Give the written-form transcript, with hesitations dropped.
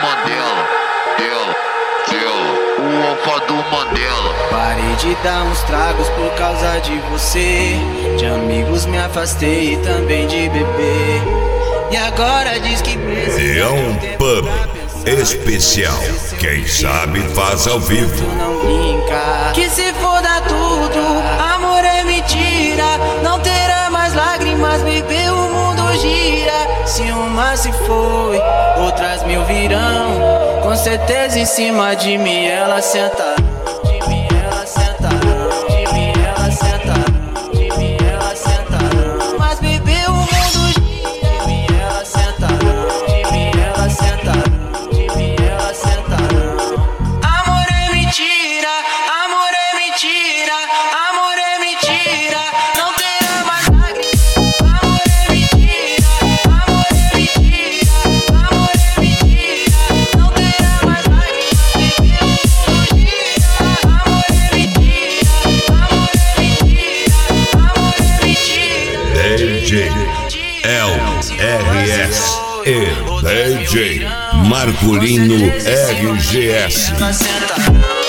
Mandela, o alfa do Mandela. Parei de dar uns tragos por causa de você. De amigos me afastei e também de beber. E agora diz que precisa. É um pub especial. Quem sabe faz ao vivo. Não brinca. Que se foda tudo, amor é mentira. Não terá mais lágrimas, bebê, o mundo gira. Se uma se foi, outras mil virão. Com certeza em cima de mim ela senta. De mim ela senta. De mim ela senta. De mim ela senta. Mas bebê, o mundo gira. De mim ela senta. De mim ela senta. De mim ela senta. Amor é mentira, amor é mentira, amor é mentira. Não terá mais lágrimas. Amor é mentira, amor é mentira, amor é mentira. Não terá mais lágrimas, bebê, o mundo gira. Amor é mentira, amor é mentira, amor é mentira. DJ LRS e DJ Marculino RGS. Ela senta.